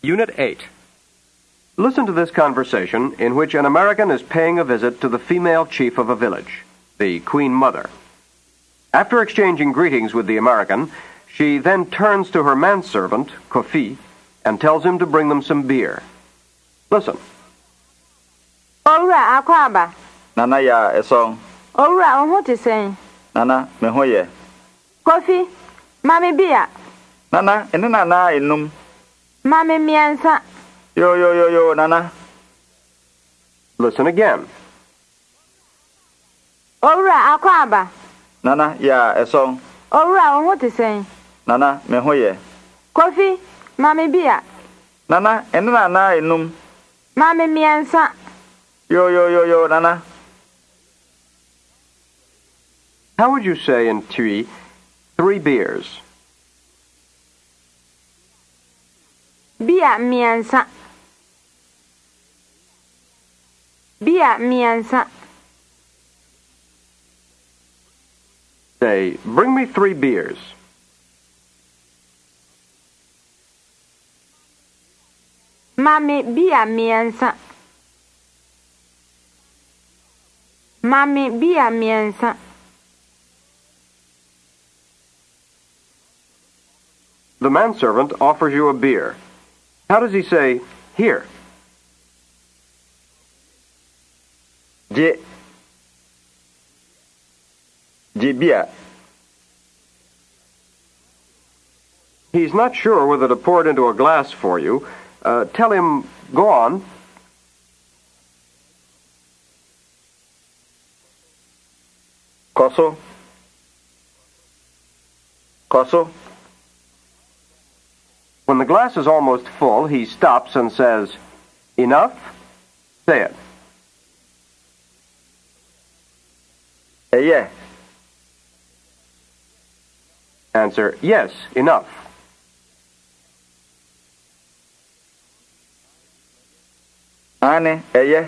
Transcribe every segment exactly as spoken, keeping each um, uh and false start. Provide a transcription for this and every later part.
Unit eight. Listen to this conversation in which an American is paying a visit to the female chief of a village, the Queen Mother. After exchanging greetings with the American, she then turns to her manservant, Kofi, and tells him to bring them some beer. Listen. Owura akwaba. Nana ya esong. Owura on what is saying? Nana me hoye. Kofi, mami beer. Nana ene nana enum. Mami miensa. Yo yo yo yo Nana. Listen again. Owura akwaba. Nana ya esong. Owura on what is saying? Nana me hoye. Kofi, mami beer. Nana ene nana enum. Mami miensa. Yo yo yo yo Nana. How would you say in Twi, three beers? Beer miensa. Beer miensa. Say, bring me three beers. Mami beer miensa. Mami beer miensa. The manservant offers you a beer. How does he say, here? Je. Je bia. He's not sure whether to pour it into a glass for you. Uh, tell him, go on. Koso. Koso. When the glass is almost full, he stops and says, enough? Say it. Eh yeah. Answer, yes, enough. Ane eh yeah.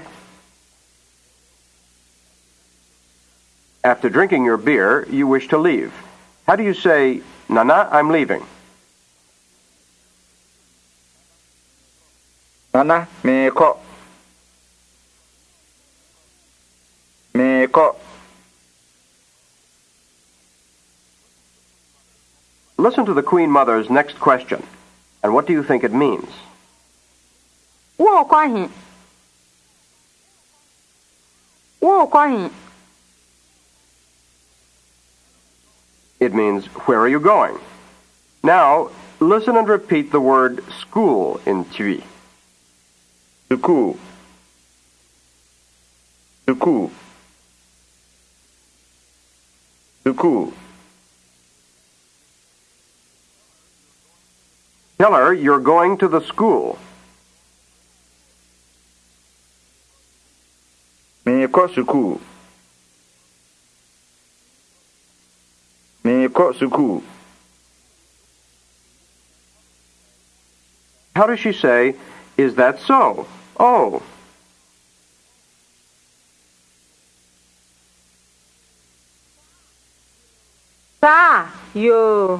After drinking your beer, you wish to leave. How do you say, Nana, I'm leaving? Nana me ko. Me ko. Listen to the Queen Mother's next question, and what do you think it means? Wo kwahi. Wo kwahi. It means, where are you going? Now, listen and repeat the word school in Twi. Suku. Suku. Suku. Tell her you're going to the school. Me ko suku. Me ko suku. How does she say, is that so? Oh. Sa, yo.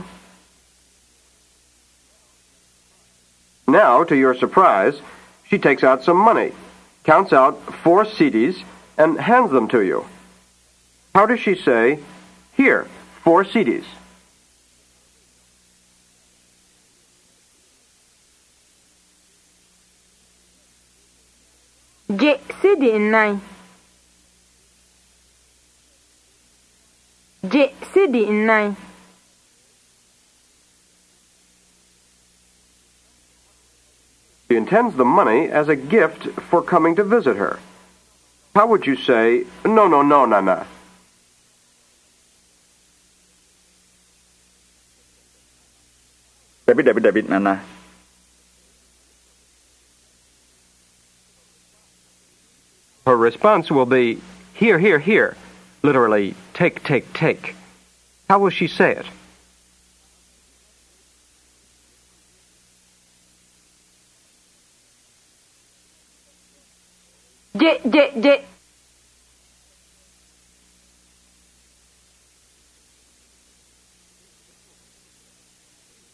Now, to your surprise, she takes out some money, counts out four cedis, and hands them to you. How does she say, here, four cedis? Je sidi nine. Je sidi nine. She intends the money as a gift for coming to visit her. How would you say, no, no, no, Nana? David, David, David, Nana. Her response will be, here, here, here. Literally, take, take, take. How will she say it? Je, je, je.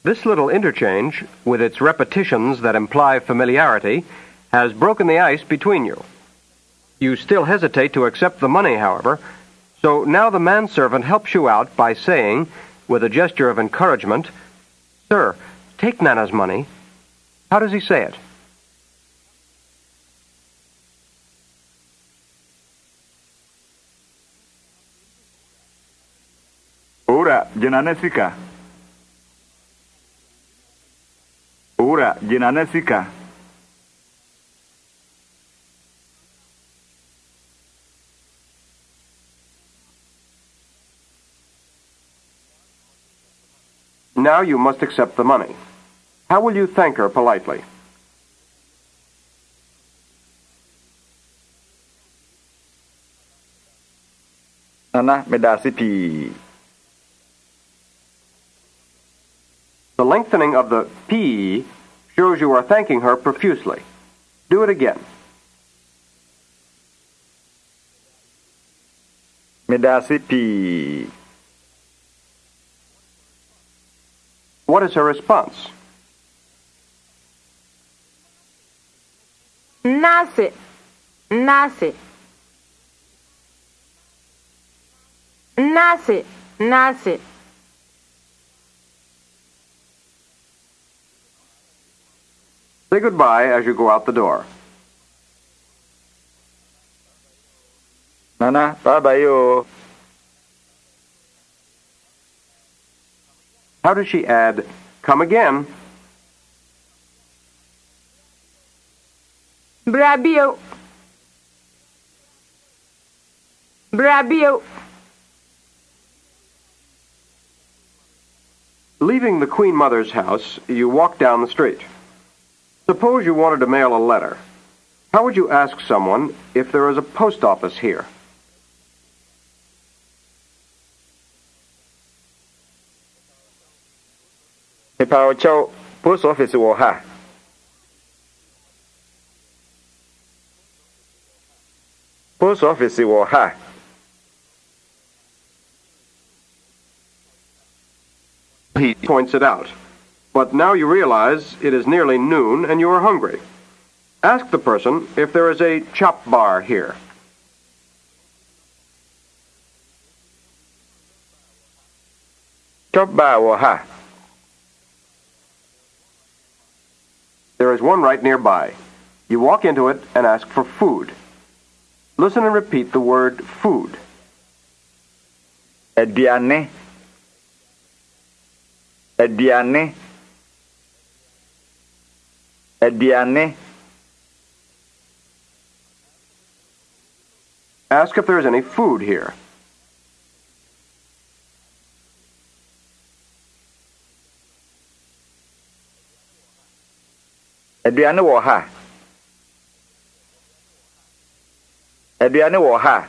This little interchange, with its repetitions that imply familiarity, has broken the ice between you. You still hesitate to accept the money, however, so now the manservant helps you out by saying, with a gesture of encouragement, "Sir, take Nana's money." How does he say it? Ora, jenana sika. Ora, jenana sika. Now you must accept the money. How will you thank her politely? Nana, medasi pi. The lengthening of the P shows you are thanking her profusely. Do it again. Medasi pi. What is her response? Nase, nase. Nase, nase. Say goodbye as you go out the door. Nana, bye-bye yo. How does she add, "Come again"? Brabio. Brabio. Leaving the Queen Mother's house, you walk down the street. Suppose you wanted to mail a letter. How would you ask someone if there is a post office here? Mepao chow, post office wo ha. Post office wo ha. He points it out. But now you realize it is nearly noon and you are hungry. Ask the person if there is a chop bar here. Chop bar wo ha. There is one right nearby. You walk into it and ask for food. Listen and repeat the word food. Aduane. Aduane. Aduane. Ask if there is any food here. Aduane wo ha. Aduane wo ha.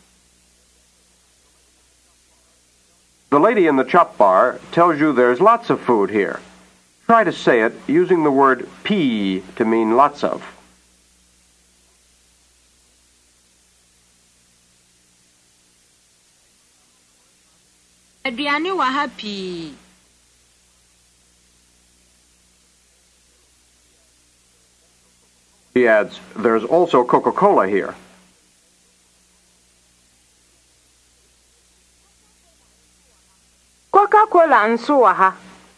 The lady in the chop bar tells you there's lots of food here. Try to say it using the word "p" to mean lots of. Aduane wa happy. She adds, there's also Coca-Cola here. Coca-Cola nso wa ha.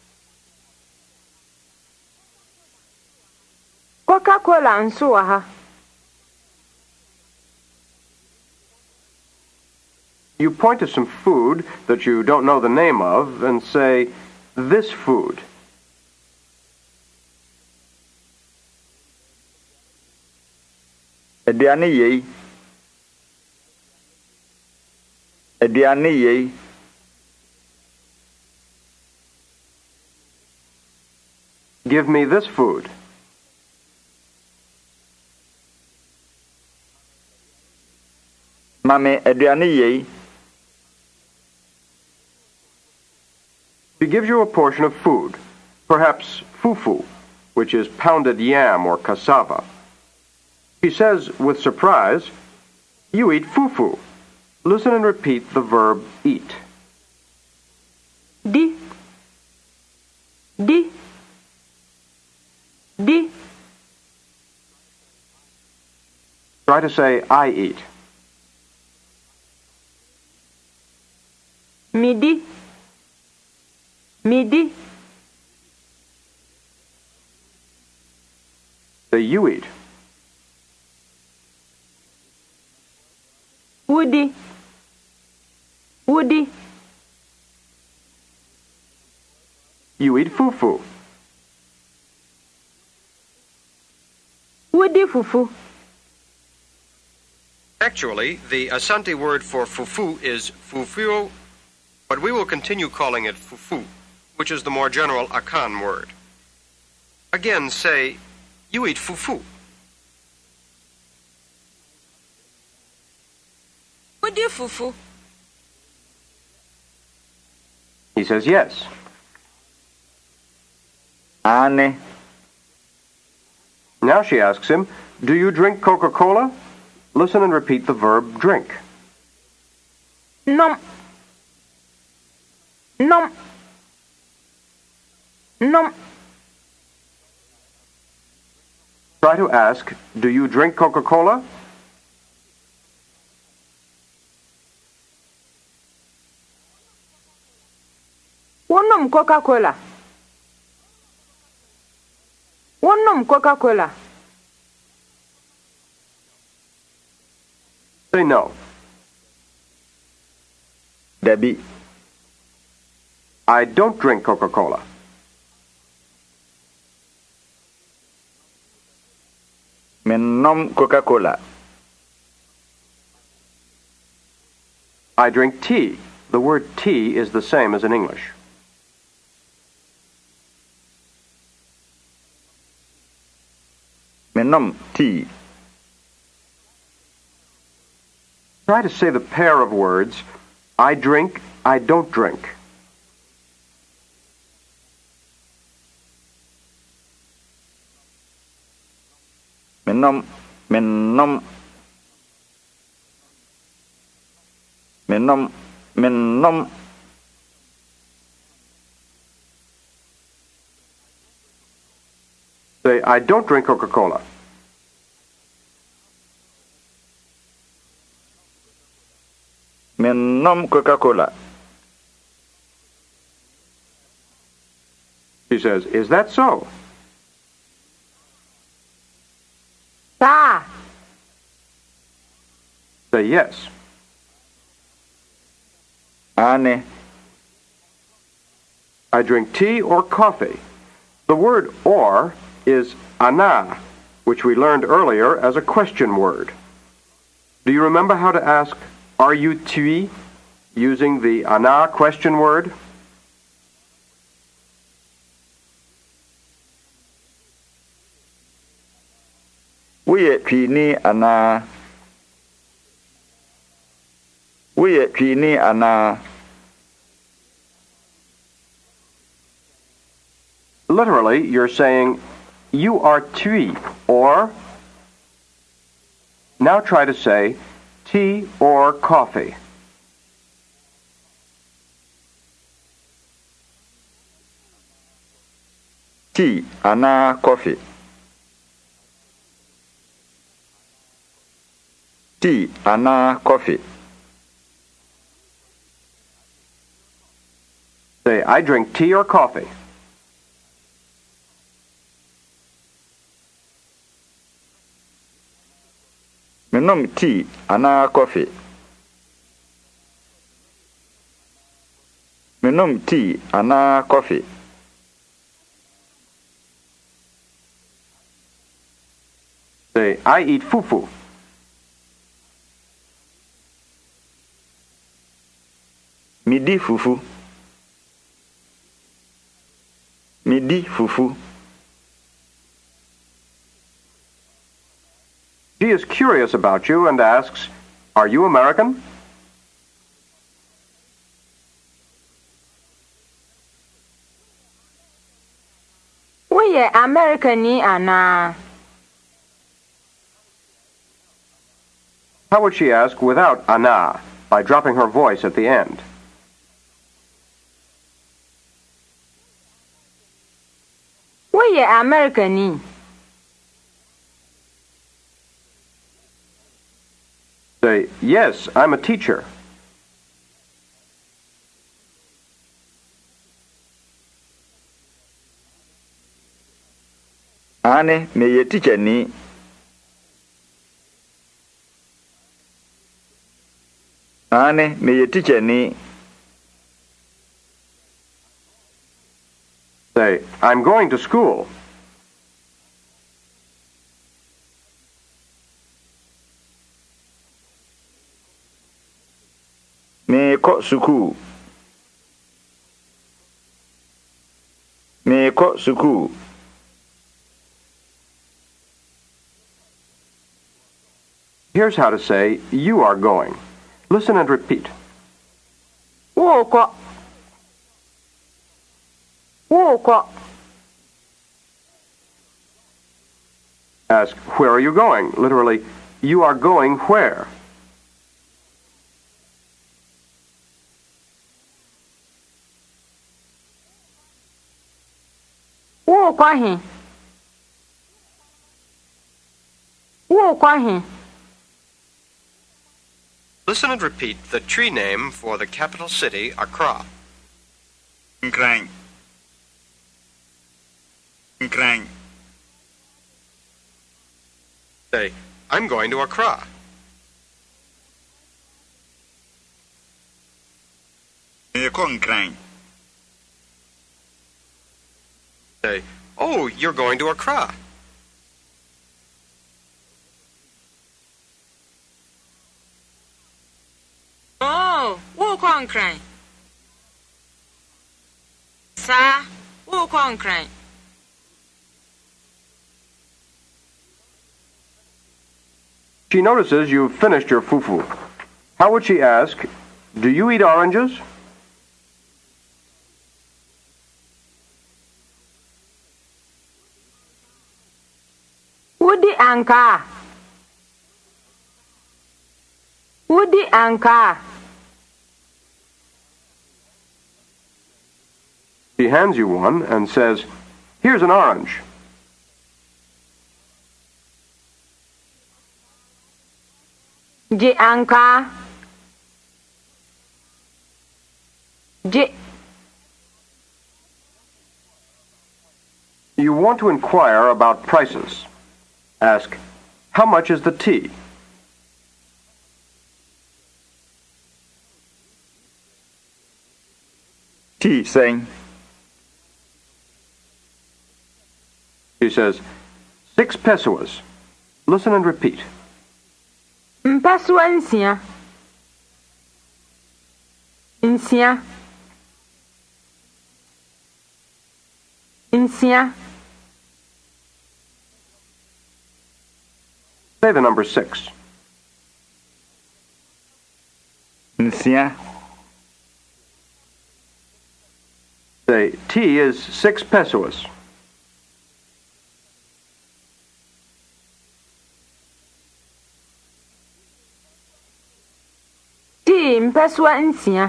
Coca-Cola nso wa ha. You point to some food that you don't know the name of and say, this food. Aduane yei. Aduane yei. Give me this food. Mame aduane yei. She gives you a portion of food, perhaps fufu, which is pounded yam or cassava. She says with surprise, you eat fufu. Listen and repeat the verb eat. Di. Di. Try to say, I eat. Midi. Midi. Say, you eat. Woody. Woody. You eat fufu. Woody fufu. Actually, the Asante word for fufu is fufuo, but we will continue calling it fufu, which is the more general Akan word. Again, say, you eat fufu. Woody fufu. He says yes. Ane. Now she asks him, do you drink Coca-Cola? Listen and repeat the verb drink. Nom. Nom. Nom. Try to ask, do you drink Coca-Cola? Wonom Coca-Cola. Wonom Coca-Cola. Say no. Dabi. I don't drink Coca-Cola. Mennom Coca-Cola. I drink tea. The word tea is the same as in English. Mennom tea. Try to say the pair of words, I drink, I don't drink. Mennom. Mennom. Mennom. Mennom. Say, I don't drink Coca-Cola. Mennom Coca-Cola. She says, is that so? Sa. Say yes. Ane. I drink tea or coffee. The word or is ana, which we learned earlier as a question word. Do you remember how to ask, are you tui, using the ana question word? Woyɛ twini anaa? Woyɛ twini anaa? Literally, you're saying, you are tui, or... Now try to say, tea or coffee. Tea anaa coffee? Tea anaa coffee? Say, I drink tea or coffee. Menom tea anaa coffee? Menom tea anaa coffee? Say, I eat fufu. Midi fufu. Midi fufu. She is curious about you and asks, are you American? Woyɛ Americani anaa? How would she ask without ana, by dropping her voice at the end? Woyɛ Americani? Say, yes, I'm a teacher. Ane meye teacher ni. Ane meye teacher ni. Say, I'm going to school. Me ko suku. Me ko suku. Here's how to say, you are going. Listen and repeat. Woko. Woko. Ask, where are you going? Literally, you are going where? Wokwahi. Wokwahi. Listen and repeat the tree name for the capital city, Accra. Nkran. Nkran. Say, I'm going to Accra. Me ko nkran. Say, oh, you're going to Accra. Oh, Wokonkran. Sa, Wokonkran. She notices you've finished your fufu. How would she ask, do you eat oranges? Woody Anka. Woody Anka. She hands you one and says, here's an orange. J Anka. J. You want to inquire about prices. Ask, how much is the tea? Tea saying. She says, six pesos. Listen and repeat. Mpasua nsia. Nsia. Nsia. Say the number six. Nsia. Say, tea is six pesos. Tea mpasua nsia.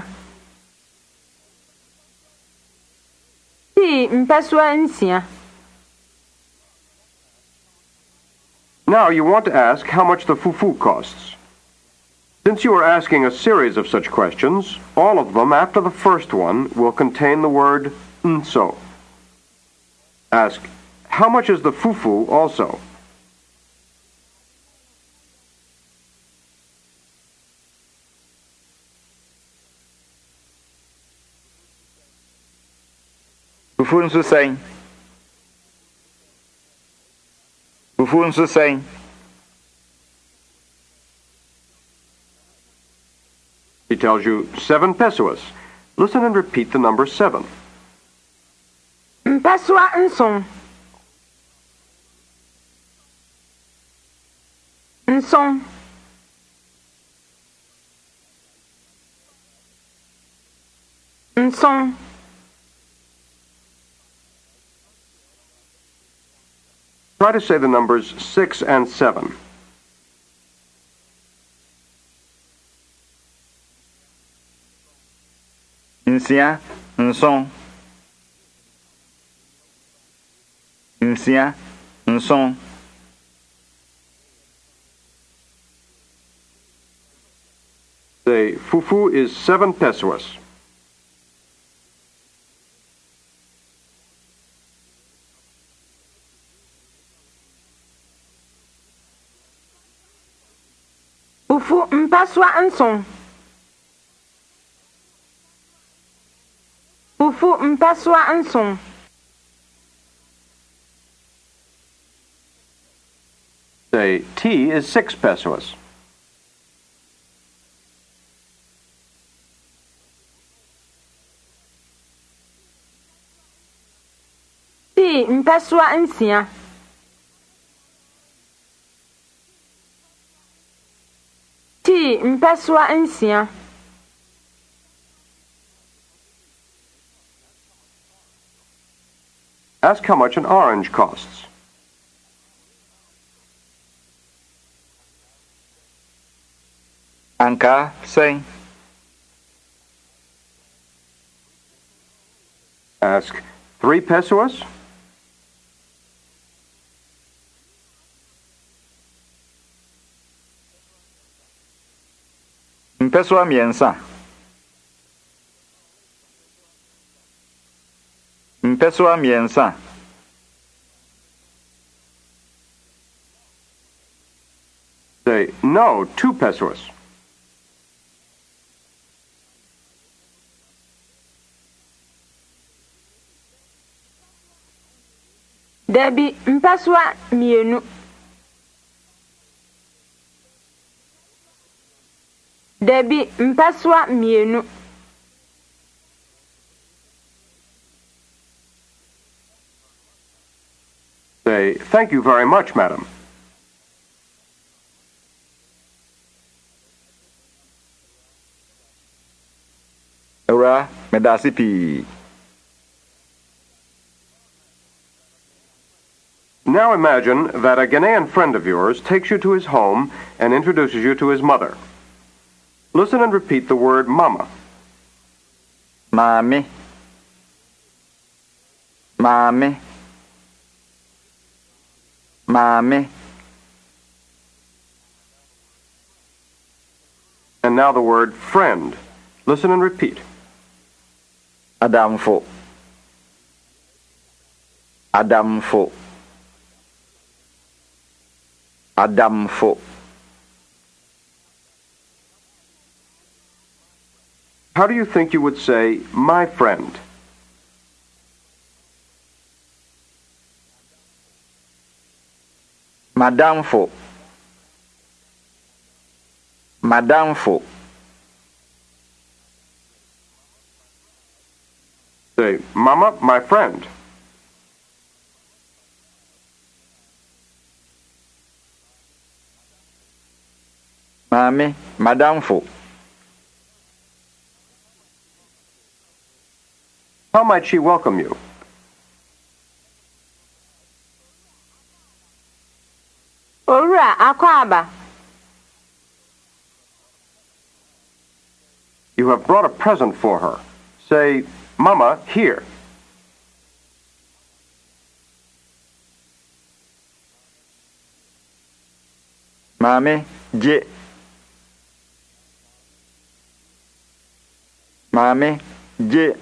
Tea mpasua nsia. Now you want to ask how much the fufu costs. Since you are asking a series of such questions, all of them after the first one will contain the word nso. Ask, how much is the fufu also? Fufu nso saying. Fufu nso saying. He tells you seven pesos. Listen and repeat the number seven. Mpasua nson. Nson. Nson. Try to say the numbers six and seven. Nsia. Nson. Nsia. Nson. fufu is seven pesos. Fufu mpaswa nson. Fufu mpaswa nson. Say, tea is six pesos. Tea mpaswa nsia. Tea mpaswa nsia. Ask how much an orange costs. Anka say. Ask, three pesos? Mpeswa miensa. Mpeswa miensa. Say, no, two pesos. Debbie mpaswa mienu. Debbie mpaswa mienu. Say, thank you very much, madam. Ura medasi pi. Now imagine that a Ghanaian friend of yours takes you to his home and introduces you to his mother. Listen and repeat the word mama. Mami. Mami. Mami. And now the word friend. Listen and repeat. Adamfo. Adamfo. Adamfo. How do you think you would say, my friend? Madamfo. Madamfo. Say, mama, my friend. Mami, madamfo. How might she welcome you? Owura akwaba. You have brought a present for her. Say, mama, here. Mami, je. Mami, je.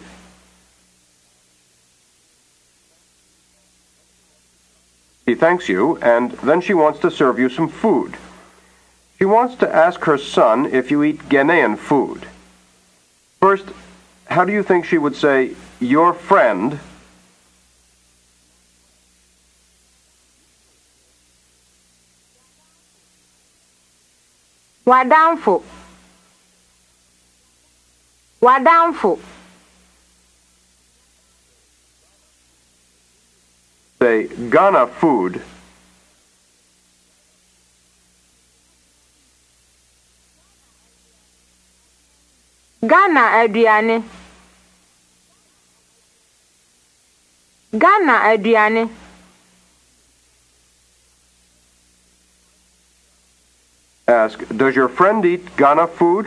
She thanks you, and then she wants to serve you some food. She wants to ask her son if you eat Ghanaian food. First, how do you think she would say, your friend? Wadamfo. Wadamfo. Say, Ghana food. Ghana aduane. Ghana aduane. Ask, does your friend eat Ghana food?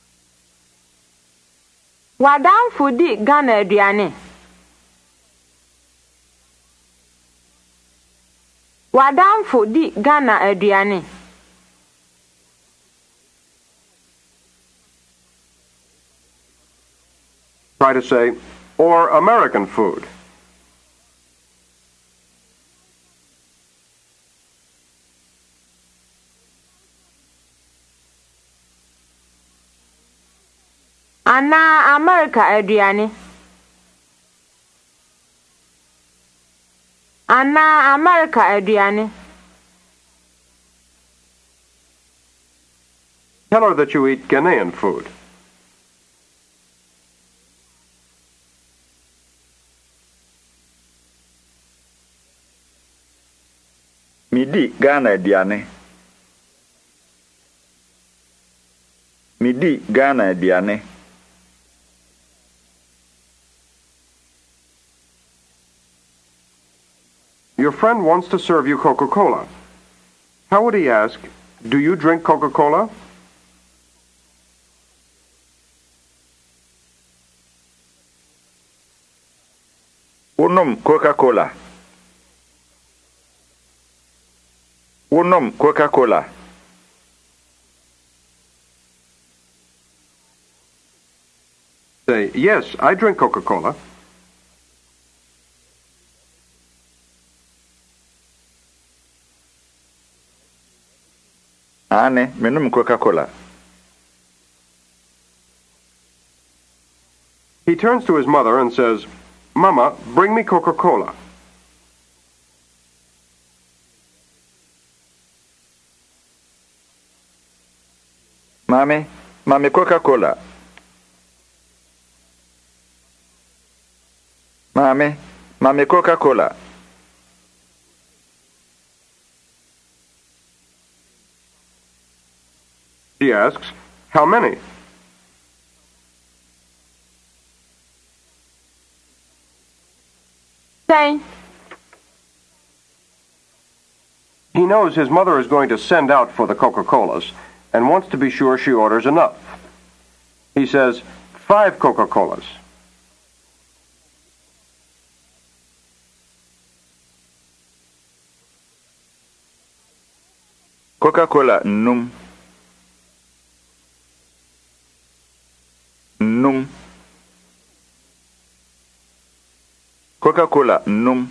Wadamfo di Ghana aduane. W'adamfo di Ghana aduane. Try to say, or American food. Ana America aduane. Ana America aduane. Tell her that you eat Ghanaian food. Midi Ghana aduane. Midi Ghana aduane. Your friend wants to serve you Coca-Cola. How would he ask, do you drink Coca-Cola? Wonom Coca-Cola. Wonom Coca-Cola. Say, yes, I drink Coca-Cola. Ane, menum Coca-Cola. He turns to his mother and says, Mama, bring me Coca-Cola. Mami, mami Coca-Cola. Mami, mami Coca-Cola. She asks, how many? Say, He knows his mother is going to send out for the Coca-Colas and wants to be sure she orders enough. He says, five Coca-Colas. Coca-Cola num. Num. Coca-Cola num.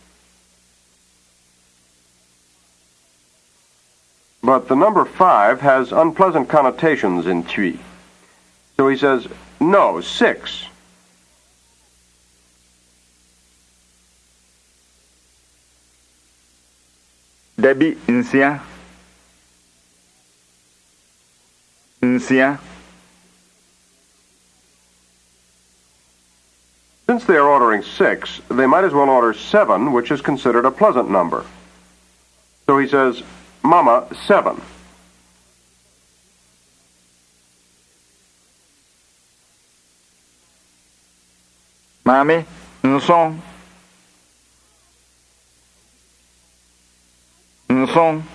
But the number five has unpleasant connotations in Twi. So he says, no, six. Debbie nsia. Nsia. Since they are ordering six, they might as well order seven, which is considered a pleasant number. So he says, Mama, seven. Mami, nson. Nson.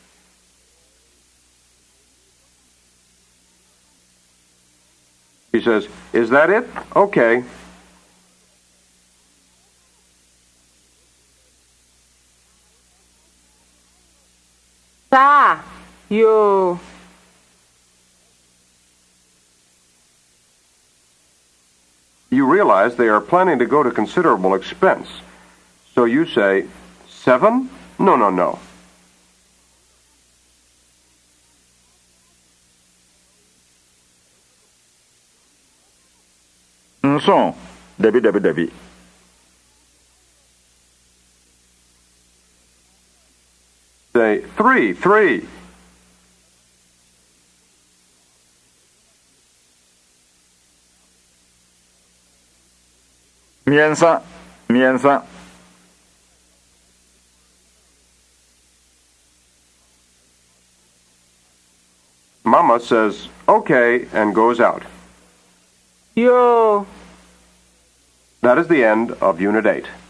He says, is that it? Okay. Sa, yo. You realize they are planning to go to considerable expense. So you say, seven? No, no, no. Nson. Debbie, Debbie, Debbie. Say, three, three. Miensa. Miensa. Mama says, okay, and goes out. Yo. That is the end of Unit eight.